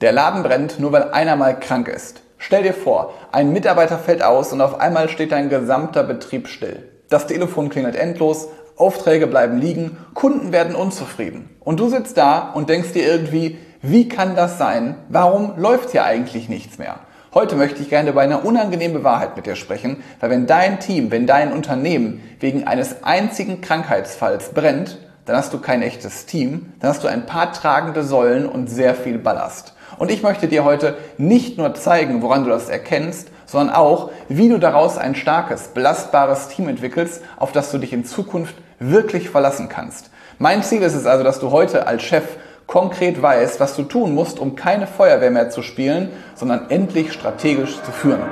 Der Laden brennt, nur weil einer mal krank ist. Stell dir vor, ein Mitarbeiter fällt aus und auf einmal steht dein gesamter Betrieb still. Das Telefon klingelt endlos, Aufträge bleiben liegen, Kunden werden unzufrieden. Und du sitzt da und denkst dir irgendwie, wie kann das sein? Warum läuft hier eigentlich nichts mehr? Heute möchte ich gerne über eine unangenehme Wahrheit mit dir sprechen, weil wenn dein Team, wenn dein Unternehmen wegen eines einzigen Krankheitsfalls brennt, dann hast du kein echtes Team, dann hast du ein paar tragende Säulen und sehr viel Ballast. Und ich möchte dir heute nicht nur zeigen, woran du das erkennst, sondern auch, wie du daraus ein starkes, belastbares Team entwickelst, auf das du dich in Zukunft wirklich verlassen kannst. Mein Ziel ist es also, dass du heute als Chef konkret weißt, was du tun musst, um keine Feuerwehr mehr zu spielen, sondern endlich strategisch zu führen.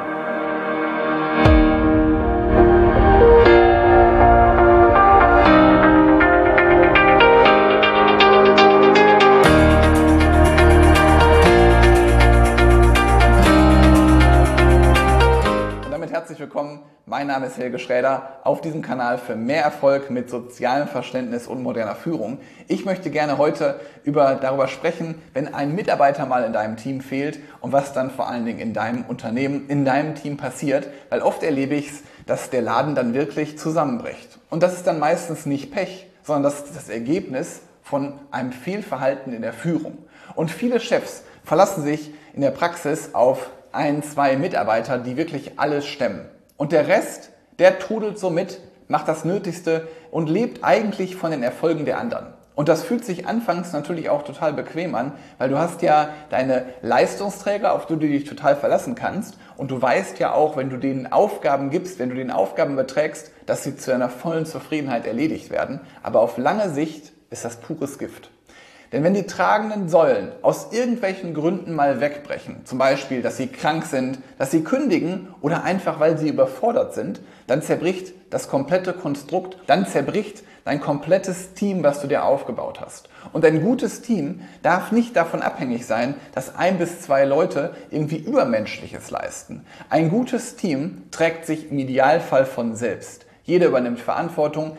Herzlich willkommen, mein Name ist Helge Schräder, auf diesem Kanal für mehr Erfolg mit sozialem Verständnis und moderner Führung. Ich möchte gerne heute darüber sprechen, wenn ein Mitarbeiter mal in deinem Team fehlt und was dann vor allen Dingen in deinem Unternehmen, in deinem Team passiert, weil oft erlebe ich es, dass der Laden dann wirklich zusammenbricht. Und das ist dann meistens nicht Pech, sondern das ist das Ergebnis von einem Fehlverhalten in der Führung. Und viele Chefs verlassen sich in der Praxis auf 1, 2 Mitarbeiter, die wirklich alles stemmen. Und der Rest, der trudelt so mit, macht das Nötigste und lebt eigentlich von den Erfolgen der anderen. Und das fühlt sich anfangs natürlich auch total bequem an, weil du hast ja deine Leistungsträger, auf die du dich total verlassen kannst. Und du weißt ja auch, wenn du denen Aufgaben gibst, wenn du denen Aufgaben überträgst, dass sie zu einer vollen Zufriedenheit erledigt werden. Aber auf lange Sicht ist das pures Gift. Denn wenn die tragenden Säulen aus irgendwelchen Gründen mal wegbrechen, zum Beispiel, dass sie krank sind, dass sie kündigen oder einfach, weil sie überfordert sind, dann zerbricht das komplette Konstrukt, dann zerbricht dein komplettes Team, was du dir aufgebaut hast. Und ein gutes Team darf nicht davon abhängig sein, dass 1 bis 2 Leute irgendwie Übermenschliches leisten. Ein gutes Team trägt sich im Idealfall von selbst. Jeder übernimmt Verantwortung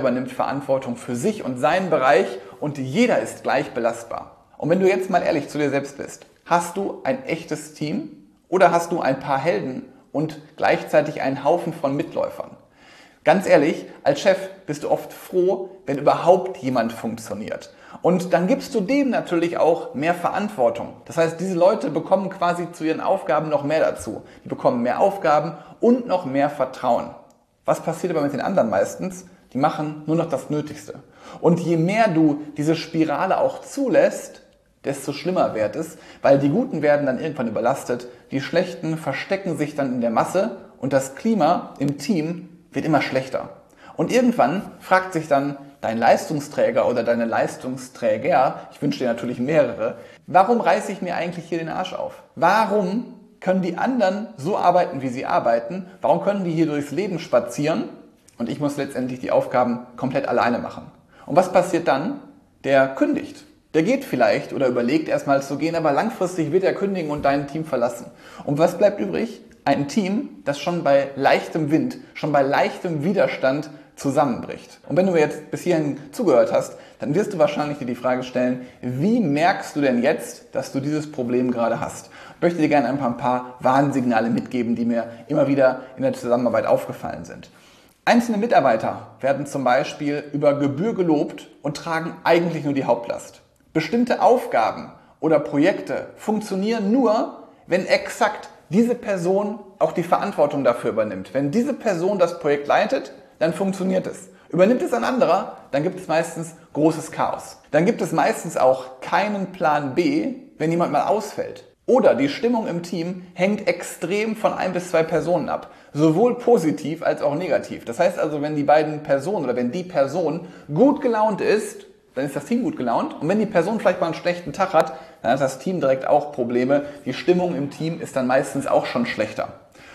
für sich und seinen Bereich und jeder ist gleich belastbar. Und wenn du jetzt mal ehrlich zu dir selbst bist, hast du ein echtes Team oder hast du ein paar Helden und gleichzeitig einen Haufen von Mitläufern? Ganz ehrlich, als Chef bist du oft froh, wenn überhaupt jemand funktioniert. Und dann gibst du dem natürlich auch mehr Verantwortung. Das heißt, diese Leute bekommen quasi zu ihren Aufgaben noch mehr dazu. Die bekommen mehr Aufgaben und noch mehr Vertrauen. Was passiert aber mit den anderen meistens? Die machen nur noch das Nötigste. Und je mehr du diese Spirale auch zulässt, desto schlimmer wird es, weil die Guten werden dann irgendwann überlastet, die Schlechten verstecken sich dann in der Masse und das Klima im Team wird immer schlechter. Und irgendwann fragt sich dann dein Leistungsträger oder deine Leistungsträger, ich wünsche dir natürlich mehrere, warum reiße ich mir eigentlich hier den Arsch auf? Warum können die anderen so arbeiten, wie sie arbeiten? Warum können die hier durchs Leben spazieren? Und ich muss letztendlich die Aufgaben komplett alleine machen. Und was passiert dann? Der kündigt. Der geht vielleicht oder überlegt erstmal zu gehen, aber langfristig wird er kündigen und dein Team verlassen. Und was bleibt übrig? Ein Team, das schon bei leichtem Wind, schon bei leichtem Widerstand zusammenbricht. Und wenn du mir jetzt bis hierhin zugehört hast, dann wirst du wahrscheinlich dir die Frage stellen, wie merkst du denn jetzt, dass du dieses Problem gerade hast? Ich möchte dir gerne ein paar Warnsignale mitgeben, die mir immer wieder in der Zusammenarbeit aufgefallen sind. Einzelne Mitarbeiter werden zum Beispiel über Gebühr gelobt und tragen eigentlich nur die Hauptlast. Bestimmte Aufgaben oder Projekte funktionieren nur, wenn exakt diese Person auch die Verantwortung dafür übernimmt. Wenn diese Person das Projekt leitet, dann funktioniert es. Übernimmt es ein anderer, dann gibt es meistens großes Chaos. Dann gibt es meistens auch keinen Plan B, wenn jemand mal ausfällt. Oder die Stimmung im Team hängt extrem von 1 bis 2 Personen ab. Sowohl positiv als auch negativ. Das heißt also, wenn die beiden Personen oder wenn die Person gut gelaunt ist, dann ist das Team gut gelaunt. Und wenn die Person vielleicht mal einen schlechten Tag hat, dann hat das Team direkt auch Probleme. Die Stimmung im Team ist dann meistens auch schon schlechter.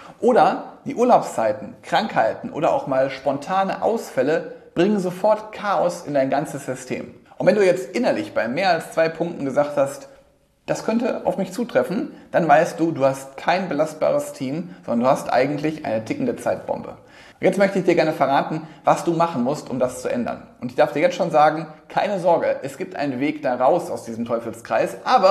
Oder die Urlaubszeiten, Krankheiten oder auch mal spontane Ausfälle bringen sofort Chaos in dein ganzes System. Und wenn du jetzt innerlich bei mehr als 2 Punkten gesagt hast, das könnte auf mich zutreffen, dann weißt du, du hast kein belastbares Team, sondern du hast eigentlich eine tickende Zeitbombe. Jetzt möchte ich dir gerne verraten, was du machen musst, um das zu ändern. Und ich darf dir jetzt schon sagen, keine Sorge, es gibt einen Weg da raus aus diesem Teufelskreis, aber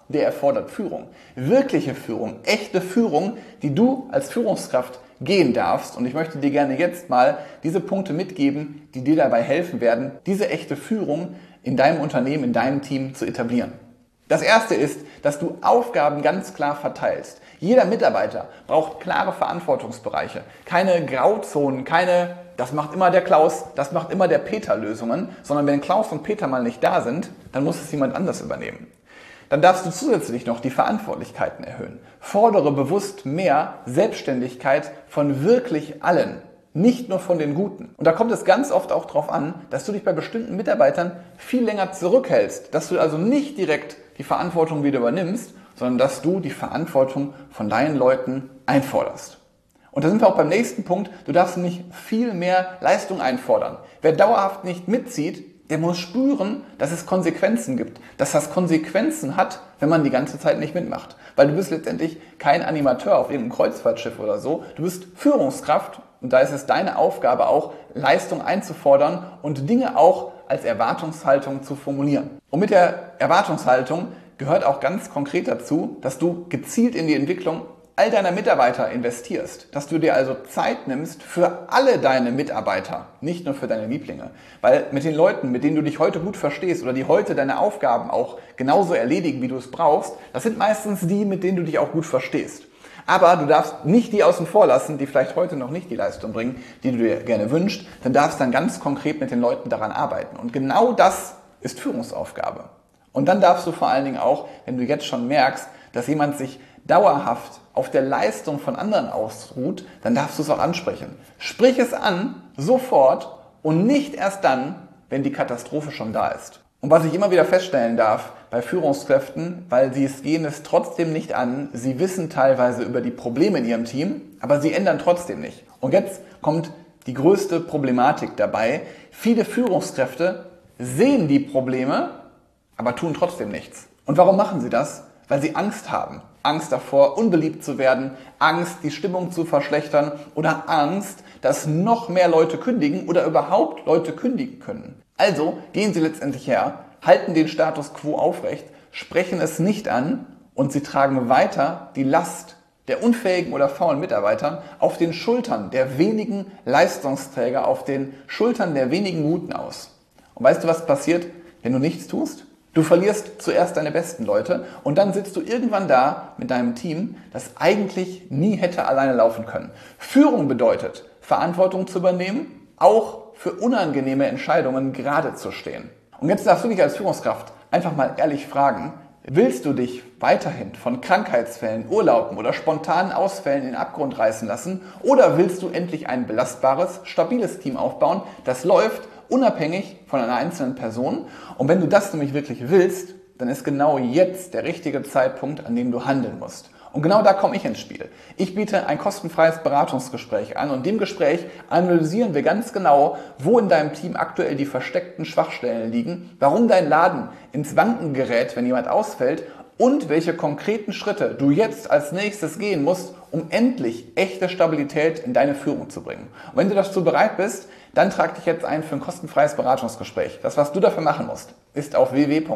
der erfordert Führung. Wirkliche Führung, echte Führung, die du als Führungskraft gehen darfst. Und ich möchte dir gerne jetzt mal diese Punkte mitgeben, die dir dabei helfen werden, diese echte Führung in deinem Unternehmen, in deinem Team zu etablieren. Das erste ist, dass du Aufgaben ganz klar verteilst. Jeder Mitarbeiter braucht klare Verantwortungsbereiche, keine Grauzonen, keine das macht immer der Klaus, das macht immer der Peter Lösungen, sondern wenn Klaus und Peter mal nicht da sind, dann muss es jemand anders übernehmen. Dann darfst du zusätzlich noch die Verantwortlichkeiten erhöhen. Fordere bewusst mehr Selbstständigkeit von wirklich allen, nicht nur von den Guten. Und da kommt es ganz oft auch darauf an, dass du dich bei bestimmten Mitarbeitern viel länger zurückhältst, dass du also nicht direkt die Verantwortung wieder übernimmst, sondern dass du die Verantwortung von deinen Leuten einforderst. Und da sind wir auch beim nächsten Punkt, du darfst nicht viel mehr Leistung einfordern. Wer dauerhaft nicht mitzieht, der muss spüren, dass es Konsequenzen gibt, dass das Konsequenzen hat, wenn man die ganze Zeit nicht mitmacht. Weil du bist letztendlich kein Animateur auf irgendeinem Kreuzfahrtschiff oder so, du bist Führungskraft und da ist es deine Aufgabe auch, Leistung einzufordern und Dinge auch als Erwartungshaltung zu formulieren. Und mit der Erwartungshaltung gehört auch ganz konkret dazu, dass du gezielt in die Entwicklung all deiner Mitarbeiter investierst, dass du dir also Zeit nimmst für alle deine Mitarbeiter, nicht nur für deine Lieblinge. Weil mit den Leuten, mit denen du dich heute gut verstehst oder die heute deine Aufgaben auch genauso erledigen, wie du es brauchst, das sind meistens die, mit denen du dich auch gut verstehst. Aber du darfst nicht die außen vor lassen, die vielleicht heute noch nicht die Leistung bringen, die du dir gerne wünschst, dann darfst dann ganz konkret mit den Leuten daran arbeiten. Und genau das ist Führungsaufgabe. Und dann darfst du vor allen Dingen auch, wenn du jetzt schon merkst, dass jemand sich dauerhaft auf der Leistung von anderen ausruht, dann darfst du es auch ansprechen. Sprich es an, sofort und nicht erst dann, wenn die Katastrophe schon da ist. Und was ich immer wieder feststellen darf bei Führungskräften, weil sie gehen es trotzdem nicht an, sie wissen teilweise über die Probleme in ihrem Team, aber sie ändern trotzdem nicht. Und jetzt kommt die größte Problematik dabei. Viele Führungskräfte sehen die Probleme, aber tun trotzdem nichts. Und warum machen sie das? Weil sie Angst haben. Angst davor, unbeliebt zu werden, Angst, die Stimmung zu verschlechtern oder Angst, dass noch mehr Leute kündigen oder überhaupt Leute kündigen können. Also gehen sie letztendlich her, halten den Status quo aufrecht, sprechen es nicht an und sie tragen weiter die Last der unfähigen oder faulen Mitarbeiter auf den Schultern der wenigen Leistungsträger, auf den Schultern der wenigen Guten aus. Und weißt du, was passiert, wenn du nichts tust? Du verlierst zuerst deine besten Leute und dann sitzt du irgendwann da mit deinem Team, das eigentlich nie hätte alleine laufen können. Führung bedeutet, Verantwortung zu übernehmen, auch für unangenehme Entscheidungen gerade zu stehen. Und jetzt darfst du dich als Führungskraft einfach mal ehrlich fragen, willst du dich weiterhin von Krankheitsfällen, Urlauben oder spontanen Ausfällen in den Abgrund reißen lassen oder willst du endlich ein belastbares, stabiles Team aufbauen, das läuft, unabhängig von einer einzelnen Person? Und wenn du das nämlich wirklich willst, dann ist genau jetzt der richtige Zeitpunkt, an dem du handeln musst. Und genau da komme ich ins Spiel. Ich biete ein kostenfreies Beratungsgespräch an und in dem Gespräch analysieren wir ganz genau, wo in deinem Team aktuell die versteckten Schwachstellen liegen, warum dein Laden ins Wanken gerät, wenn jemand ausfällt und welche konkreten Schritte du jetzt als nächstes gehen musst, um endlich echte Stabilität in deine Führung zu bringen. Und wenn du dazu bereit bist, dann trag dich jetzt ein für ein kostenfreies Beratungsgespräch. Das, was du dafür machen musst, ist auf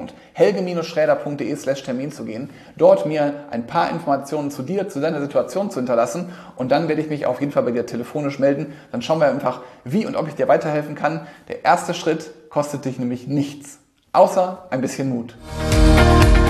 www.helge-schräder.de/Termin zu gehen, dort mir ein paar Informationen zu dir, zu deiner Situation zu hinterlassen und dann werde ich mich auf jeden Fall bei dir telefonisch melden. Dann schauen wir einfach, wie und ob ich dir weiterhelfen kann. Der erste Schritt kostet dich nämlich nichts, außer ein bisschen Mut.